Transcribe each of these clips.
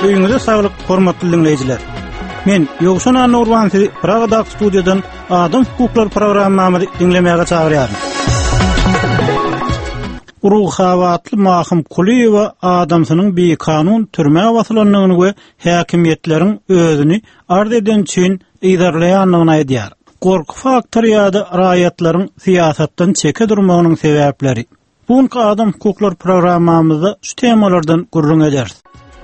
Öýüňize saglyk, hormatly dinleýijiler. Men Ýogşan Anurwan sizi Pragada studiýadan Adam hukuklar programmamy dinlemäge çagyrýarym. Ruhawatly Mahum Kuliýewa adamsynyň bir kanun türme wasylanlygyny we häkimiýetleriň özüni ard eden üçin ýydarlaýanlygyny aýdýar. Gorku faktory ýa-da raýatlaryň siýasatdan çeke durmagynyň sebäpleri. Buňky Adam hukuklar programmamyzda şu temalardan gurrun ederiz.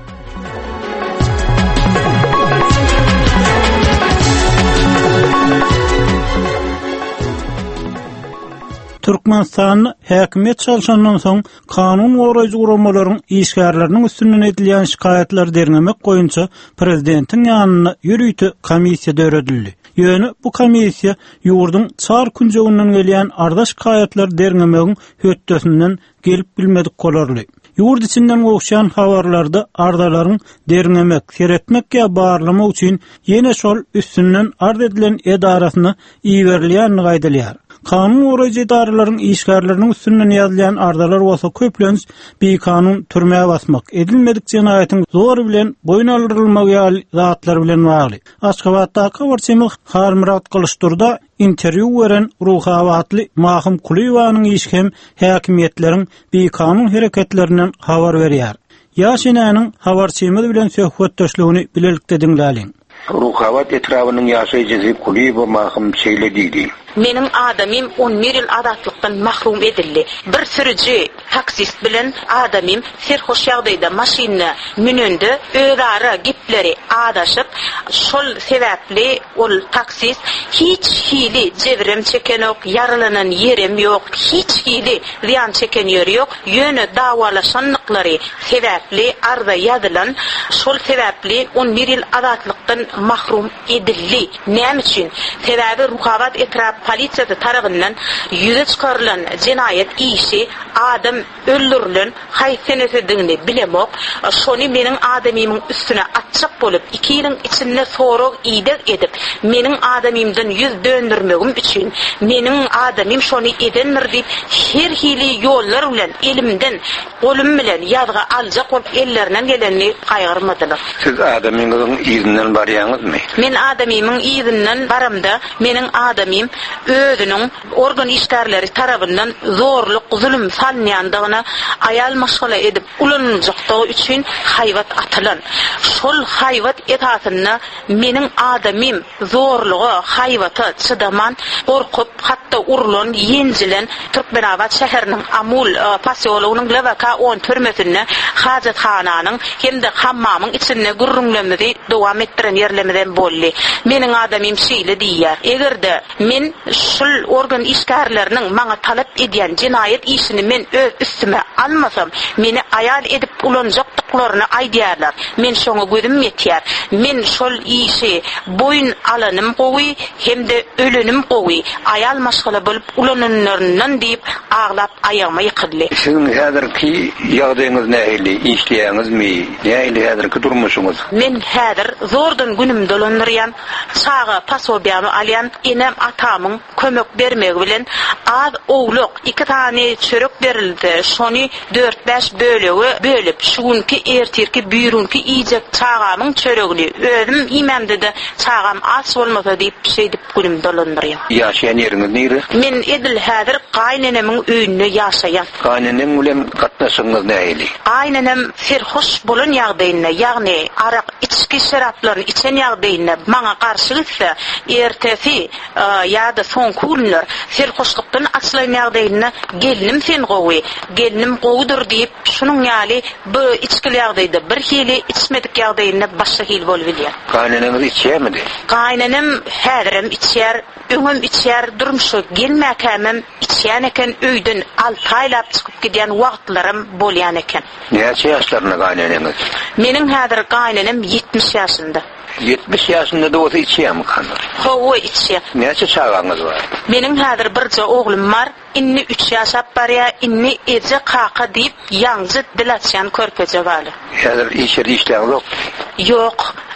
Türkmenistan häkimiýet çalışandan soň kanun goraýjy guramalaryň işgärleriniň üstünden edilýän şikaýetler dernemek goýunça prezidentiň ýanyna ýürüýti komissiýa döredildi. Ýöne bu komissiýa ýurduň çar künjegünden gelýän arda şikaýetler dernemegiň hötdesinden gelip bilmedik golarly. Ýurt içinden goşan habarlarda ardalaryň dernemek, seretmek ýa barlamak üçin ýene şol üstünden ard edilen edarasyna iýerilýänligi aýdylýar. Kanun goraýjy idaralaryň işgärleriniň üstünden ýazylýan ardalar bolsa köplenç bir kanun türmäge basmak, edilmedik jenaýatyň zor bilen boyun aldyrylmak ýaly zatlar bilen bagly. Aşgabatda kawarçymy Harmurat Kılıçdurda interwiu beren ruhawatly Mahum Kuliýewanyň işkem häkimiýetleriň bir kanun hereketlerinden habar berýär. Ýaşynanyň habarçymyz bilen söhbetdeşligini bilelikde dinläliň. Ruhawat etrawynyň ýaşaýjy Kuliýewa Mahum şeýledidi. Menin adamim 11 ýyl adatlıktan mahrum edildi. Bir sürücü taksist bilen adamim serhoş ýagdaýda maşyna münende öýrara gipleri adaşyp şol sebäpli ol taksist hiç hili jebirem çeken ok, yaralanan ýerim ýok, hiç hili ziyan çeken ýeri ýok. Ýöne dawalaşanlyklary sebäpli arda ýazylan şol sebäpli 11 ýyl adatlyktan mahrum edildi. Näme üçin? Sebäbi ruhawat etrap polisiýa tarapyndan ýüze çykarylan jenaýet işi adam öldürilen haýsynetdigini bilemok. Şony meniň adamymyň üstüne atçak bolup 2 ýylyň içinde sorag ýydak edip meniň adamymdan ýüz döndürmegim üçin meniň adamym şony edendir diýip her hili ýollar bilen elimden golum bilen ýadga aljak bolup ellerinden geleni gaýgyrmadylar. Siz adamyňyzyň ýyzynyň barýaňyzmy? Men adamymyň ýyzynyň baramda meniň adamym özünün organ işgärleri tarapyndan zorluk, zulüm salynýandygyna aýal maşgala edip ulanjaklagy üçin haýwat atylan. Şol haýwat etatyna meniň adamym zorlugy, haýwata çydaman, gorkup, hatda urulan, ýenjilen Türkmenabad şäheriniň Amul pasyolugynyň Lewaka 10 türmesinde hajathananyň hemde hammamyň içinde gurrunlemleri dowam etdiren ýerlemeden bolly. Meniň adamym şeýle diýýär. Egerde men şol organ işgärleriniň maňa talap edýän jenaýet işini men öz üstüme almasam, meni aýal edip ulanjaklaryny aýdýarlar. Men şoňa gözüm ýetýär. Men şol işi boyun alanym gowy, hemde ölenim gowy, aýal maşgala bolup ulananlaryndan diýip aglap aýagyma ýykyldy. Siziň häzirki ýagdaýyňyz nähili? İşleýäňizmi? Nähili häzirki durmuşyňyz? Men häzir zordan günüm dolandyrýan, saga pasobiýamy alýan, enem atamyň kömek bermegi bilen az ogluk 2 tane çörek berildi. Şony 4-5 bölegi bölüp şuňky ertirki büýrünki iýjek çagamyň çöregini özüm iýmemde de çagam az bolmasa diýip şeýdip günüm dolandyrýan. Ýaşaýan ýeriňiz nere? Men edil häzir gaýnanamyň öýünde ýaşaýan. Gaýnanyň bilen gatnaşyňyz nähili? Gaýnanam serhoş bolan ýagdaýynda, ýagny arak içki şeraplaryny içen ýagdaýynda maňa garşy gitse, ertesi ýa-da soň kunlar serhoşlykdan açylan ýagdaýynda gelinim sen gowy, gelinim gowudur diýip şunuň ýaly bu içkili ýagdaýda bir hili içmedik ýagdaýynda başga hil bolup bilýär. Gaýnanyňyz içýärmidi? Gaýnanam häzirem içýär, öňüm içýär, durmuşy gelmäkämem içýän eken, öýden 6 aýlap çykyp gidýän wagtlarym bolýan eken. Näçe ýaşlaryna gaýnanyňyz? Meniň häzir gaýnanam 70 ýaşynda. 70 ýaşynda da bolsa içýärmi kandyr? Howe içýär. Näçe çagaňyz bar? Meniň häzir birje oglum bar, inni 3 ýaşap barýar, inni eje qaqa diýip ýaňjy dilatçan körpeje bary. Häzir işleri işleýän ýok. Ýok.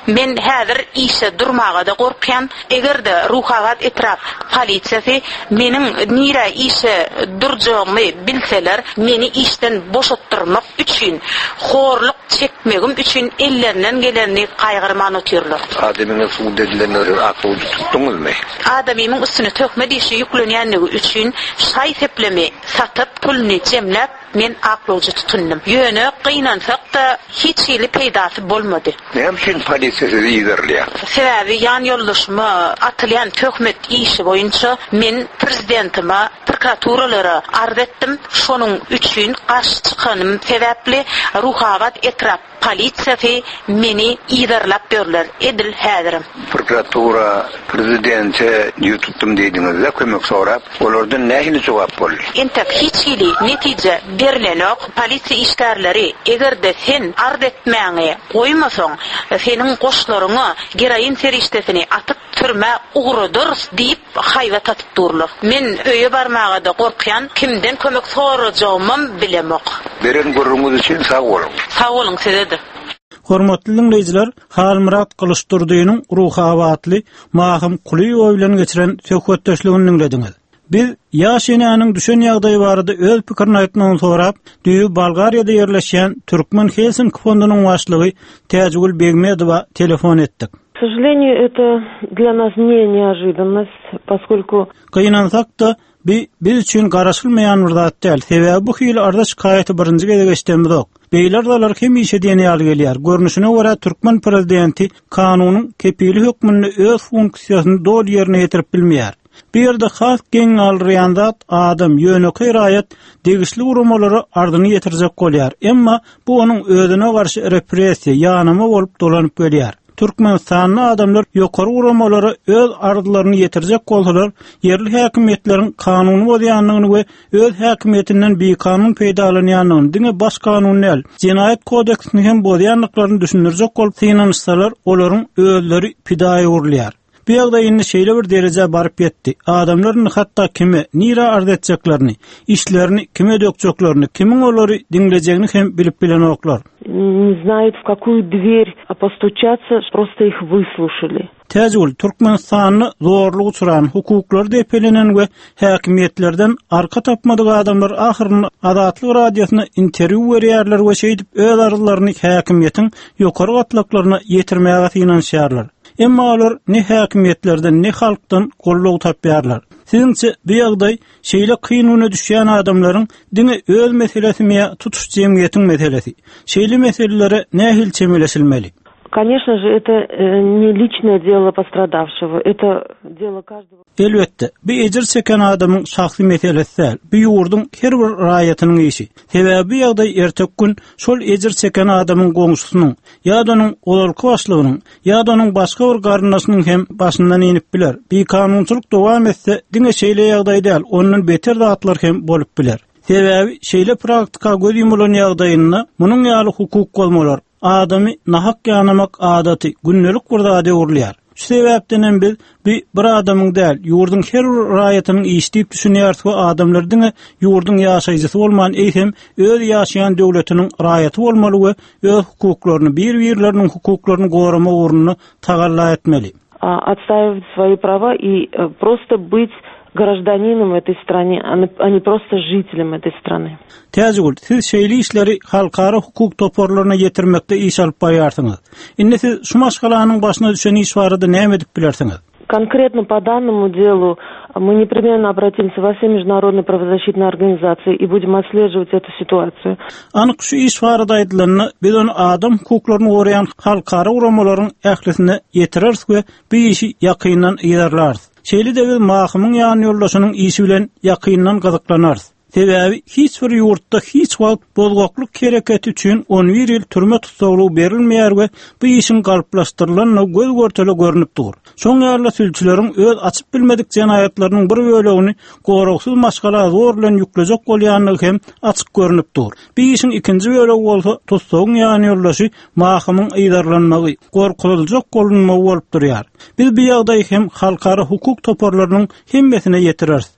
men häzir işe durmaga da gorkyan, egerde ruhagat etraf polisiýasy meniň nira işe durjağymy bilseler, meni işden boşatdyrmak üçin, horluk çekmegim üçin ellerinden geleni kaygırman ötürler. Adamyň suw dedilerini akly tutduňuzmy? Adamyň üstüne tökme dişi yüklenýänligi üçin şay seplemi satyp pulny jemläp men aklyjy tutundum. Ýöne gynansak da hiç hili peýdasy bolmady. Näme polisiýa ýerler? Sebäbi ýan ýoldaşyma atylýan töhmet işi boýunça men prezidentime, prokuraturalara arz etdim. Şonuň üçin garşy çykanym sebäpli ruhagat etraf polisiýasy meni ýerlap berler. Edil häzirim. Prokuratura prezidente ýutdum diýdiňizde kömek sorap, olardan nähili jogap boldy? Entek hiç hili netije berilenok polisiýa işgärleri egerde sen arz etmäňe goýmasaň, seniň goşlaryňa geraýin serişdesini atyp türme uğrudur diýip haýwa tatyp durlar. Men öýe barmaga da gorkyan, kimden kömek sorajagymam bilemok. Beren görüňiz üçin sag bolun. Sag bolun sizede. Hormatly dinleýijiler, Halmurat Kılıçdurdynyň ruha awatly Mahym Kuliýow bilen geçiren söhbetdeşligini dinlediňiz. Biz ýaşanyň düşen ýagdaýy barada öz pikirini aýtmagyny sorap, düýü Bolgariýada ýerleşýän Türkmen Helsinki fondunyň başlygy Täjgül Begmedowa telefon etdik. К сожалению, это для нас не неожиданность, поскольку... Kıyınansak da biz üçün garaşılmayan bir zat däl. Sebäbi bu hili arda şikaýaty birinji gede geçdemiz ok. Beýlerdalar hem işe diýeni ýaly gelýär. Görnüşine görä Türkmen prezidenti kanunyň kepili hökmüni öz funksiýasyny dol ýerine ýetirip bilmeýär. Bir ýerde has geň alýan zat adam ýöneki raýat degişli urumalary ardyny ýetirjek bolýar. Emma bu onuň özüne garşy repressiýa, ýanyma bolup dolanyp gelýär. Türkmenistanyň adamlar ýokary urumalary öz ardylaryny ýetirjek bolsalar, yerli häkimetleriň kanuny bozýanlygyny we öz häkimetinden beýkanun peýdalanýanlygyny, diňe baş kanun näl, Jinayet kodeksini hem bozýanlyklaryny düşündirjek bolup synanyşsalar, olaryň özleri pidaýa urulýar. Bu ýagdaý indi şeýle bir derejä baryp ýetdi. Adamlaryň hatda kime nira arz etjeklerini, işlerini kime dökjeklerini, kimin olary dinlejegini hem bilip bilen oklar. Не знают, в какую дверь постучаться, просто их выслушали. Täjgül Türkmenistanyny zorlugy uçuran, hukuklar depelenen we häkimetlerden arka tapmadyk adamlar ahyryn Adatlyk radiosyna interwiu berýärler we şeýdip öz arzularyny häkimetiň ýokary gatlaklaryna ýetirmäge synanýarlar. Emma olar ne häkimetlerden ne halkdan gollug tapýarlar. Siziňçe bu ýagdaý şeýle kynuna düşýän adamlaryň diňe öz meselesimi tutuş jemgyýetiň meselesi. Şeýle meselelere nähil çemeleşilmeli? Конечно же, это не личное дело пострадавшего, это дело каждого. Elbette, bir ejir çeken adamın şahsy meselesi däl, bir ýurdun her bir raýatynyň işi. Sebäbi ýagdaý ertek gün şol ejir çeken adamyň goňşusynyň, ýa-da onuň olarky başlygynyň, ýa-da onuň başga bir garyndaşynyň hem başyndan inip biler. Bir kanunçylyk dowam etse, diňe şeýle ýagdaý däl, onuň beter zatlar hem bolup biler. Sebäbi şeýle praktika göz ýumulan ýagdaýyna munyň ýaly hukuk bolmalar, adamy nahak ýanamak adaty günnelik bir zada urulýar. Şu sebäpden biz bir adamyň däl, ýurdun her raýatynyň işlep düşünýär we adamlar diňe ýurdun ýaşaýjysy bolman eýsem öz ýaşaýan döwletiniň raýaty bolmaly we öz hukuklaryny, bir-birleriniň hukuklaryny gorama uğruna tagalla etmeli. Отстаивать свои права и просто быть гражданином этой страны, а не просто жителем этой страны. Täjgül, siz şeýle işleri halkara hukuk toporlaryna ýetirmekde iş alyp barýarsyňyz. Indi siz şu maşgalanyň başyna düşen iş barada näme edip bilersiňiz? Конкретно по данному делу мы непременно обратимся во все международные правозащитные организации и будем отслеживать эту ситуацию. Anyk şu iş barada aýdylanyny biz onu adam hukuklaryny goraýan halkara uramalaryň ählisine ýetirers we bu işi ýakyndan ýerleriz. Şeýle de biz mahymyň ýany ýoldaşynyň işi bilen ýakyndan gyzyklanarys. Sebäbi hiç bir ýurtda hiç wagt bozgoklyk kereketi üçin 11 ýyl türme tutsaglygy berilmeýär we bu işin galplaşdyrylanyna göz görtele görünip dur. Şoň ýaly sülçüleriň öz açyp bilmedik jenaýatlarynyň bir bölegini goragsyz maşgala zor bilen ýüklejek bolýanlygy hem açyk görünip dur. Bu işin ikinji bölegi bolsa tutsagyň ýany ýoldaşy mahymyň ýydarlanmagy, gorkulyjak bolunmagy bolup durýar. Biz bu ýagdaýy hem halkara hukuk toporlarynyň hemmesine ýetireriz.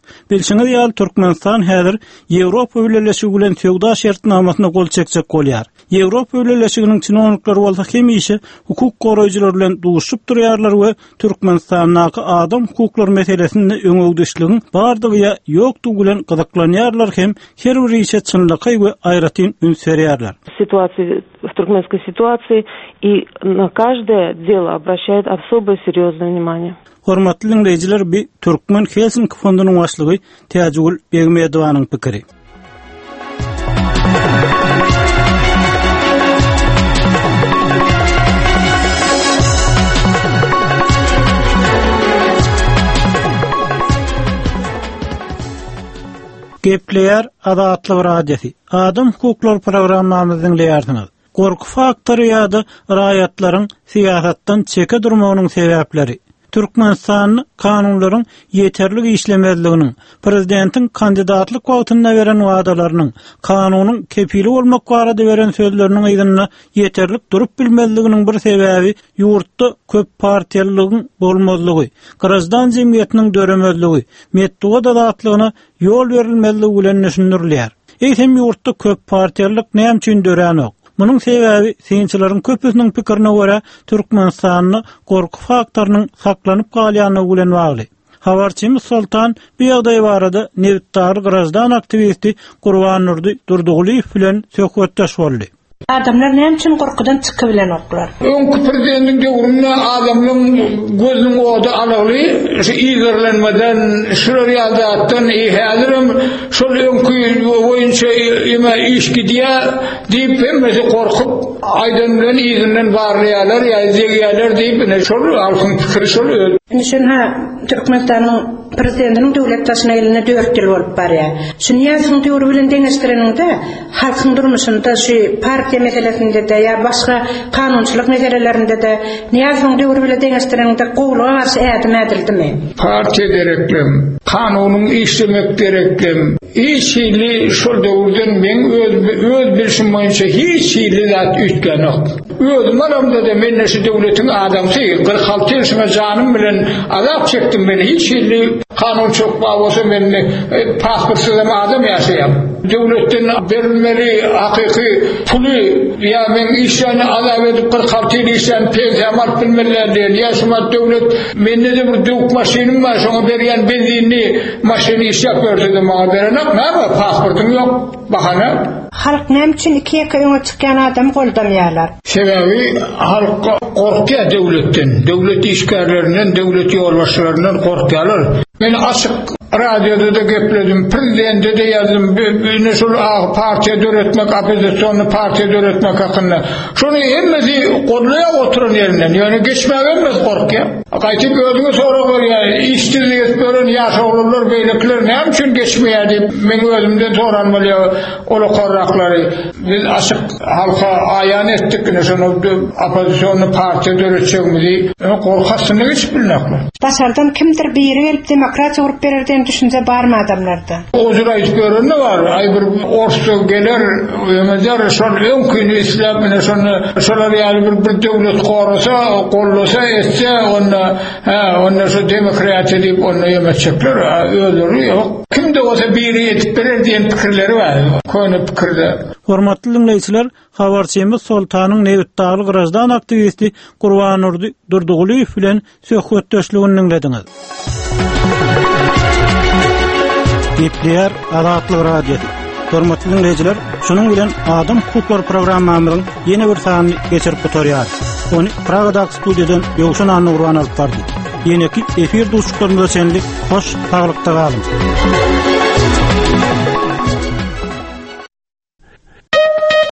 Bilşiňiz ýaly Türkmenistan häzir Ýewropa Birleşigi bilen söwda şertnamasyna gol çekjek bolýar. Ýewropa Birleşiginiň çynanyklary bolsa hemişe hukuk goraýjylar bilen duşup durýarlar we Türkmenistanyň adam hukuklary meselesinde öňüňdüşligiň bardygy ýokdugy bilen gyzyklanýarlar hem her bir işe çynlyky we aýratyn ün serýärler. Ситуации в туркменской ситуации, и на каждое дело обращает особое серьезное внимание. Hormatly dinleyijiler, bir Türkmen Helsinki fondunyň başlygy Täjgül Begmedowanyň pikiri. Gepleýär Azatlyk radiosi. Adam hukuklary programmamyzyň dinleýärsiňiz. Gorku faktory ýa-da raýatlaryň siýasatdan çeke durmagynyň sebäpleri. Türkmenistan kanunlaryň ýeterli işlemezliginiň, prezidentin kandidatlyk wagtyna beren wagdalarynyň, kanunyň kepili bolmak barada beren sözleriniň ýygyna ýeterlik durup bilmezliginiň bir sebäbi ýurtda köp partiýalylygyň bolmazlygy, garaşdan jemgyýetiniň döremezligi, metduga dadatlygyna ýol berilmezligi bilen düşünülýär. Eýsem ýurtda köp partiýalylyk näme üçin dörenok? Munun sebäbi synçylaryň köpüsiniň pikirine görä Türkmenistanyň gorku faktorynyň saklanyp galýanyny bilen bagly. Habarçymyz Sultan bu ýagdaý barada Newtdar garaşdan aktivisti Gurban Nurdy Durduguliýew bilen söhbetdeş boldy. Adamlar näme üçin gorkudan çykyp bilen oklar? Öňkü prezidentin döwründe adamlaryň gözüň oda alaly, şu ýygyrlanmadan, şular ýazatdan häzirim şol öňkü boýunça ýa iş gidýär diýip hemmesi gorkup aýdan bilen ýygynden barlaýarlar, ýa-da diýip şol halkyň pikiri şol. Şuna Türkmenistanyň prezidentiniň döwlet taşyna eline 4 ýyl bolup barýar. Şunu ýazyň döwrü bilen deňeşdireninde halkyň durmuşynda şu partiýa meselesinde de ýa başga kanunçylyk meselelerinde de ýazyň döwrü bilen deňeşdireninde gowluğa garşy ädim edildimi? Partiýa gereklim, kanunyň işlemek gereklim. Hiç ýyly şol döwrden men öz bilşim boýunça hiç ýyly zat ütgen ok. Özüm aramda da men şu döwletiň adamsy 46 ýaşyma janym bilen azap çekdim, men hiç ýyly kanun çok bolsa men pasportsuz adam ýaşaýam. Döwletden berilmeli hakyky puly ýa men işlerini azap edip 46 ýyl işlem pensiýa alyp bilmeler diýen ýaşma döwlet mende de bir döwük maşynym bar, şoňa berýän benzinli maşyny işlep berdim, maňa berenek näme pasportum ýok, bahana. Halk näme üçin iki ýaka öňe çykýan adam goldanýarlar? Sebebi halk korkýar döwletden, döwlet işgärlerinden, döwlet ýolbaşçylaryndan korkýarlar. Men açyk radioda da gepledim, prezidente de yazdım, ne şol partiýa döretmek, opozisiýony partiýa döretmek hakynda. Şonu hemmesi gollaýa oturan ýerinden, ýöne geçmek emas korkýar. Gaýtyp özüňe sorak berýär, işçilik gören ýaşaglar, beýlekler näme üçin geçmeýär diýip men özümden soranmaly ola korraklary. Biz açyk halka aýan etdik, ne şonu opozisiýony partiýa döretjekmizi, korkasyny hiç bilmekler. Başardan kimdir biri gelip demokratiýa urup berer diýen düşünje barmy adamlarda? Ozura hiç görünme var. Ay bir orsu gelir, ömezler, şol öňküni isläp, mene şonu, şolar ýaly bir döwlet gorasa, gollasa, etse, onna şu demokratiýa diýip onna ýemeçekler, özleri ýok. Kimde bolsa biri etip berer diýen pikirleri bar. Köni pikirler. Hormatly dinleýijiler, habarçymyz Sultanyň Newtdar garaşdan aktivisti Gurban Nurdy Durduguliýew bilen söhbetdeşligini dinlediňiz. Gepleýär Azatlyk radiosi. Hormatly dinleýijiler, şunuň bilen Adam hukuklary programmamyzyň ýene bir sanyny geçirip bitirýär. Ony Pragadaky studiýadan ýokşan Gurban alyp bardy. Ýene-ki efir duşuklarymyza senlik hoş, saglykda galyn.